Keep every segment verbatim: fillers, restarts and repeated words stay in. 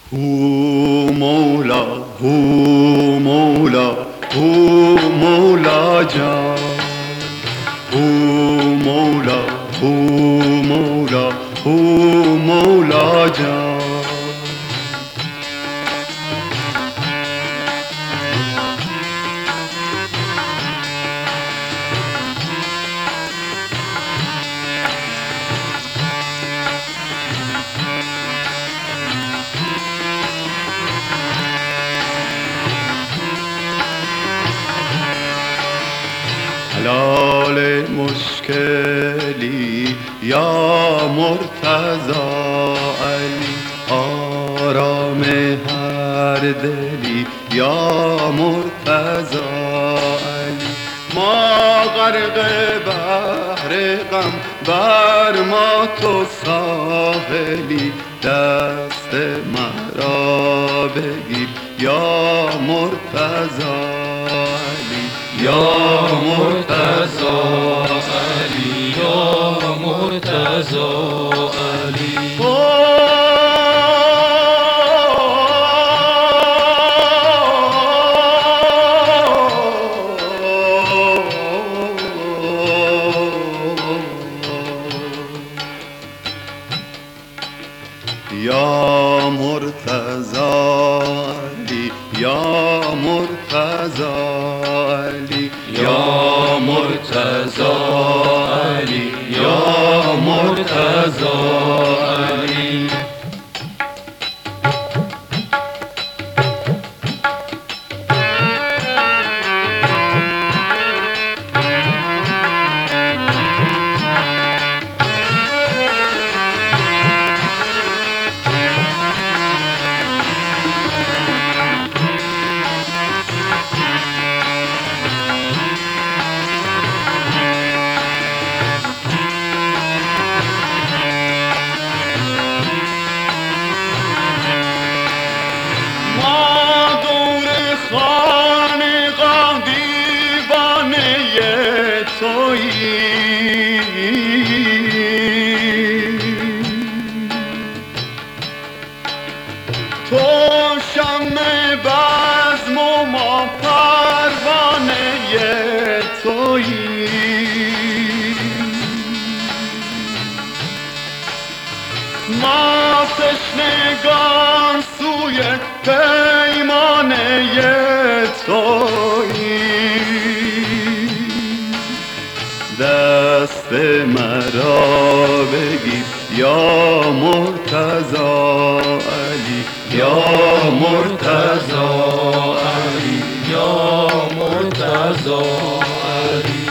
هو مولا هو مولا هو مولا جان، هو مولا هو مولا هو مولا جان. حلال مشکلی یا مرتضی علی، آرام هر دلی یا مرتضی علی. ما غرق بحر غم بر ما تو ساحلی، دست مرا بگیر یا مرتضی علی، یا مرتضی علی، یا مرتضی علی. یا مرتضی علی، یا مرتضی علی، یا مرتضی علی، یا مرتضی علی. تو شمع بزم و ما پروانه تویی، ما تشنگان سوی پیمانه تویی. دست مرا بگیر یا مرتضی علی، یا مرتضی علی، یا مرتضی علی.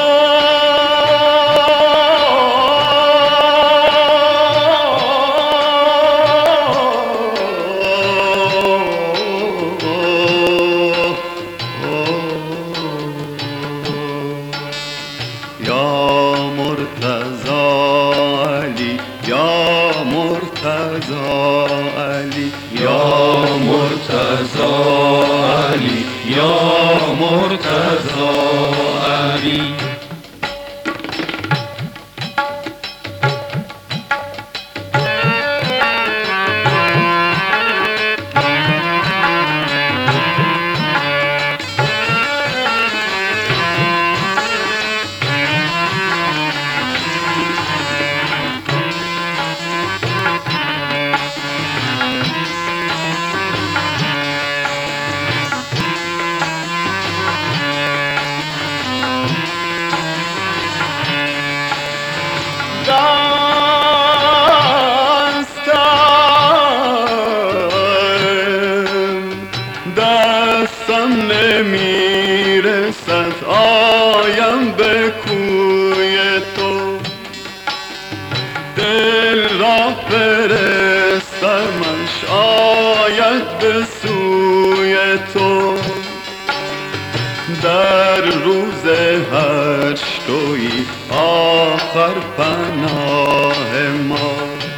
یا مرتضی علی، یا مرتضی علی، یا مرتضی علی، یا مرتضی علی. دستم نمیرسد آیم به کوی تو، دل را فرستمش آید به سوی تو. در روز هشت تویی آخر پناه ما،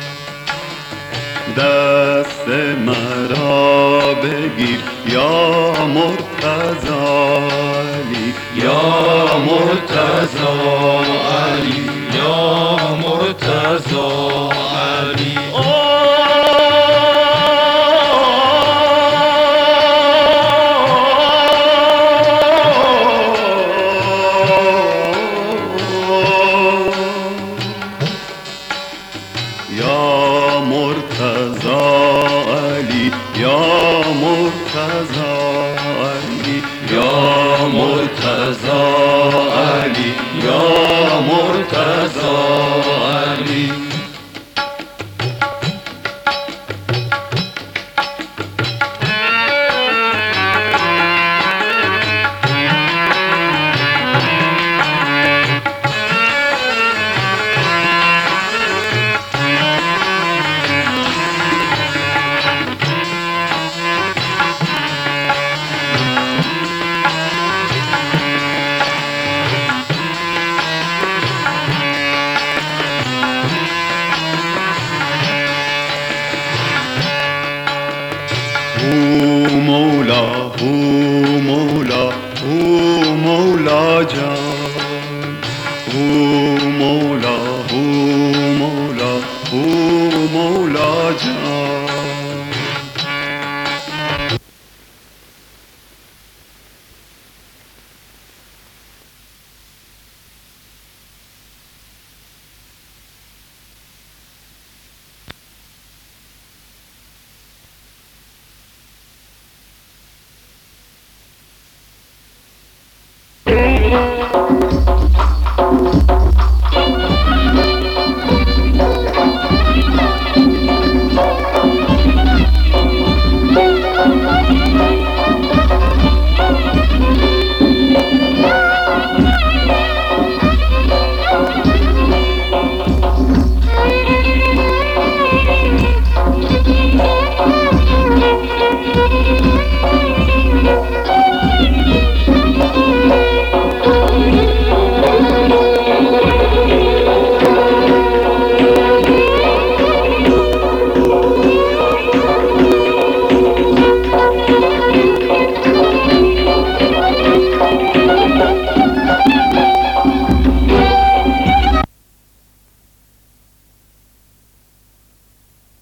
دست مرا بگیر یا مرتضی علی، یا مرتضی علی، یا مرتضی علی. یا مرتضی علی یا مرتضی علی یا مرتضی علی یا مرتضی علی او مولا او مولا او مولا جان او مولا او مولا او مولا جان